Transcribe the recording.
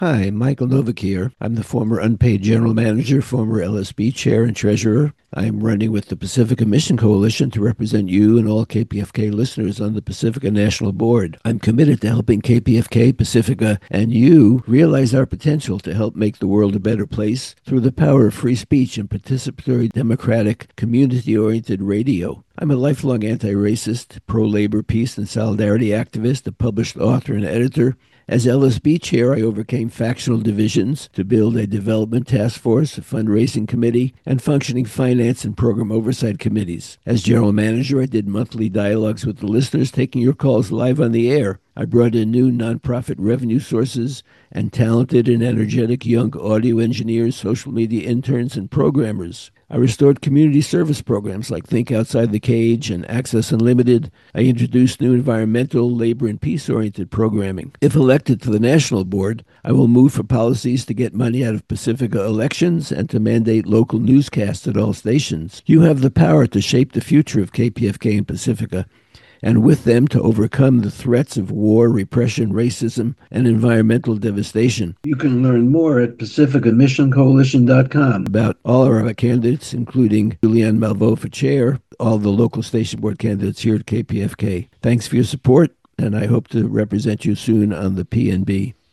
Hi, Michael Novak here. I'm the former unpaid general manager, former LSB chair and treasurer. I'm running with the Pacifica Mission Coalition to represent you and all KPFK listeners on the Pacifica National Board. I'm committed to helping KPFK, Pacifica, and you realize our potential to help make the world a better place through the power of free speech and participatory, democratic, community-oriented radio. I'm a lifelong anti-racist, pro-labor, peace, and solidarity activist, a published author and editor. As LSB chair, I overcame factional divisions to build a development task force, a fundraising committee, and functioning finance and program oversight committees. As general manager, I did monthly dialogues with the listeners, taking your calls live on the air. I brought in new nonprofit revenue sources and talented and energetic young audio engineers, social media interns, and programmers. I restored community service programs like Think Outside the Cage and Access Unlimited. I introduced new environmental, labor, and peace-oriented programming. If elected to the national board, I will move for policies to get money out of Pacifica elections and to mandate local newscasts at all stations. You have the power to shape the future of KPFK and Pacifica, and with them to overcome the threats of war, repression, racism, and environmental devastation. You can learn more at pacificamissioncoalition.com about all of our candidates, including Julianne Malveaux for chair, all the local station board candidates here at KPFK. Thanks for your support, and I hope to represent you soon on the PNB.